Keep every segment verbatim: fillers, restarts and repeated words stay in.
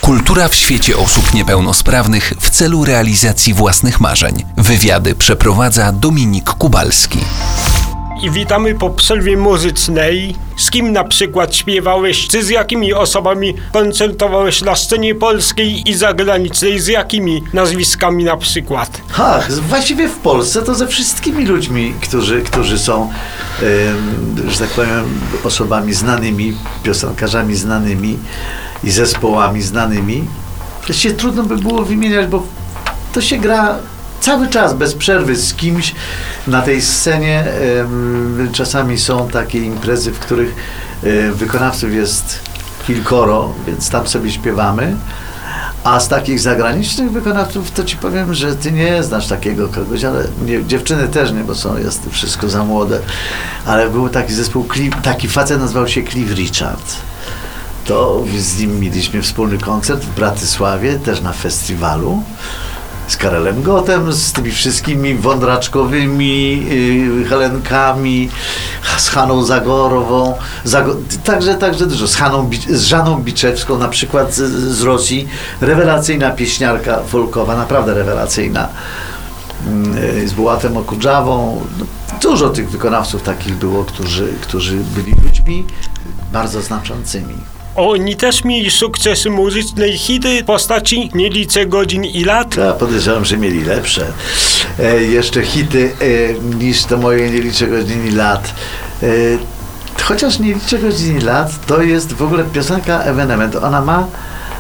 Kultura w świecie osób niepełnosprawnych w celu realizacji własnych marzeń. Wywiady przeprowadza Dominik Kubalski. I witamy po przerwie muzycznej. Z kim na przykład śpiewałeś, czy z jakimi osobami koncertowałeś na scenie polskiej i zagranicznej, z jakimi nazwiskami na przykład? Ha, właściwie w Polsce to ze wszystkimi ludźmi, którzy, którzy są, e, że tak powiem, osobami znanymi, piosenkarzami znanymi i zespołami znanymi. Właściwie trudno by było wymieniać, bo to się gra cały czas, bez przerwy, z kimś na tej scenie. Czasami są takie imprezy, w których wykonawców jest kilkoro, więc tam sobie śpiewamy. A z takich zagranicznych wykonawców to ci powiem, że ty nie znasz takiego kogoś, ale nie, dziewczyny też nie, bo są, jest wszystko za młode. Ale był taki zespół, taki facet nazywał się Cliff Richard. To z nim mieliśmy wspólny koncert w Bratysławie, też na festiwalu. Z Karelem Gottem, z tymi wszystkimi Wądraczkowymi, yy, Helenkami, z Haną Zagorową, Zago- także, także dużo, z, Haną, z Żaną Biczewską na przykład z, z Rosji, rewelacyjna pieśniarka folkowa, naprawdę rewelacyjna, yy, z Bułatem Okudżawą. No, dużo tych wykonawców takich było, którzy, którzy byli ludźmi bardzo znaczącymi. Oni też mieli sukcesy muzyczne i hity w postaci Nie liczę godzin i lat. Ja podejrzewam, że mieli lepsze e, jeszcze hity e, niż to moje Nie liczę godzin i lat. E, chociaż Nie liczę godzin i lat to jest w ogóle piosenka ewenement. Ona ma e,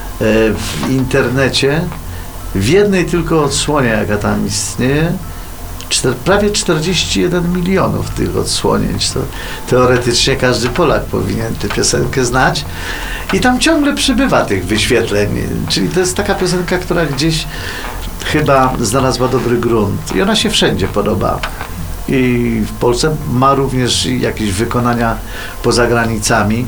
w internecie w jednej tylko odsłonie, jaka tam istnieje, Czter, prawie czterdzieści jeden milionów tych odsłonięć. To teoretycznie każdy Polak powinien tę piosenkę znać. I tam ciągle przybywa tych wyświetleń. Czyli to jest taka piosenka, która gdzieś chyba znalazła dobry grunt. I ona się wszędzie podoba. I w Polsce ma również jakieś wykonania poza granicami.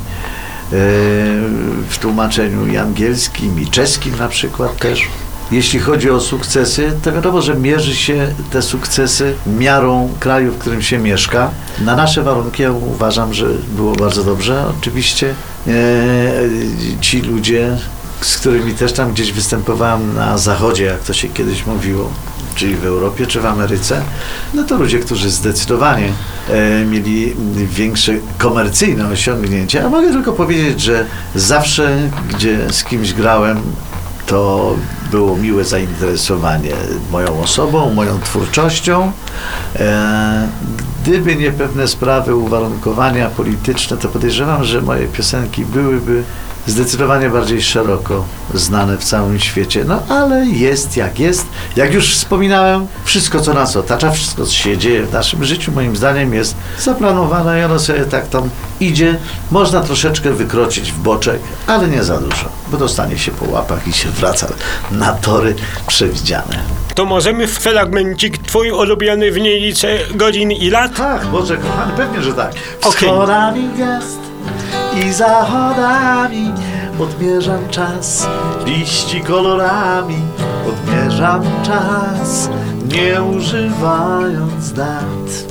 W tłumaczeniu i angielskim, i czeskim na przykład też. Jeśli chodzi o sukcesy, to wiadomo, że mierzy się te sukcesy miarą kraju, w którym się mieszka. Na nasze warunki ja uważam, że było bardzo dobrze. Oczywiście e, ci ludzie, z którymi też tam gdzieś występowałem na zachodzie, jak to się kiedyś mówiło, czyli w Europie, czy w Ameryce, no to ludzie, którzy zdecydowanie e, mieli większe komercyjne osiągnięcia. A mogę tylko powiedzieć, że zawsze, gdzie z kimś grałem, to było miłe zainteresowanie moją osobą, moją twórczością. E, gdyby nie pewne sprawy, uwarunkowania polityczne, to podejrzewam, że moje piosenki byłyby zdecydowanie bardziej szeroko znane w całym świecie. No ale jest jak jest. Jak już wspominałem, wszystko co nas otacza, wszystko co się dzieje w naszym życiu, moim zdaniem jest zaplanowane i ono sobie tak tam idzie. Można troszeczkę wykroczyć w boczek, ale nie za dużo, bo dostanie się po łapach i się wraca na tory przewidziane. To możemy w fragmencik twój ulubiony w Nie liczę godzin i lat? Tak, Boże kochany, pewnie, że tak. Okej. Wschodami gwiazd i zachodami odmierzam czas, liści kolorami odmierzam czas, nie używając dat.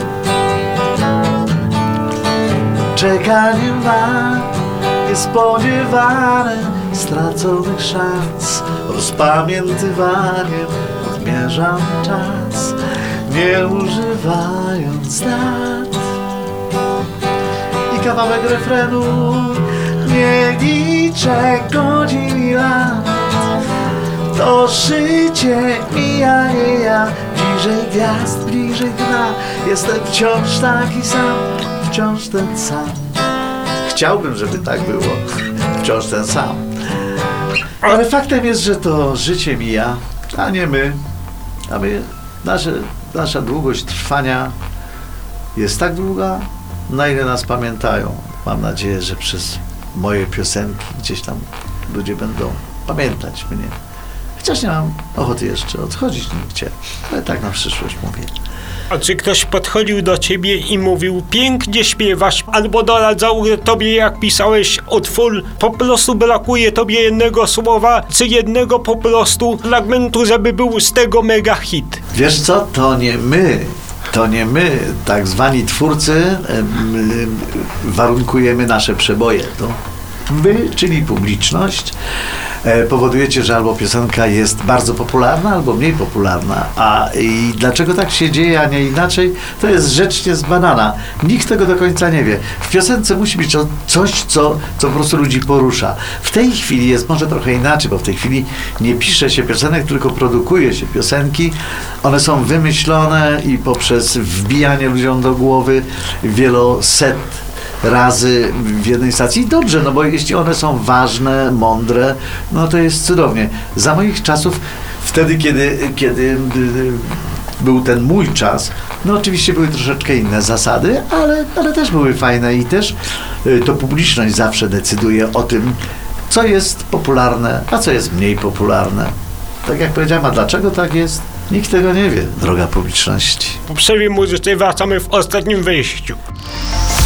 Czekaniem na niespodziewane straconych szans, rozpamiętywaniem odmierzam czas, nie używając dat. I kawałek refrenu: nie liczę godzin i lat, to życie mija, nie ja, bliżej gwiazd, bliżej dna, jestem wciąż taki sam, wciąż ten sam. Chciałbym, żeby tak było, wciąż ten sam. Ale faktem jest, że to życie mija, a nie my. A my, nasze, nasza długość trwania jest tak długa, na ile nas pamiętają. Mam nadzieję, że przez moje piosenki gdzieś tam ludzie będą pamiętać mnie. Chociaż nie mam ochoty jeszcze odchodzić nigdzie, ale tak na przyszłość mówię. A czy ktoś podchodził do ciebie i mówił: pięknie śpiewasz, albo doradzał tobie, jak pisałeś utwór, po prostu brakuje tobie jednego słowa, czy jednego po prostu fragmentu, żeby był z tego mega hit? Wiesz co, to nie my, to nie my, tak zwani twórcy, em, warunkujemy nasze przeboje. To Wy, czyli publiczność, e, powodujecie, że albo piosenka jest bardzo popularna, albo mniej popularna. A i dlaczego tak się dzieje, a nie inaczej, to jest rzecz niezbadana. Nikt tego do końca nie wie. W piosence musi być coś, co, co po prostu ludzi porusza. W tej chwili jest może trochę inaczej, bo w tej chwili nie pisze się piosenek, tylko produkuje się piosenki. One są wymyślone i poprzez wbijanie ludziom do głowy wieloset razy w jednej stacji. I dobrze, no bo jeśli one są ważne, mądre, no to jest cudownie. Za moich czasów, wtedy, kiedy, kiedy był ten mój czas, no oczywiście były troszeczkę inne zasady, ale, ale też były fajne i też to publiczność zawsze decyduje o tym, co jest popularne, a co jest mniej popularne. Tak jak powiedziałem, a dlaczego tak jest? Nikt tego nie wie, droga publiczności. Po przerwie muzycznej wracamy w ostatnim wyjściu.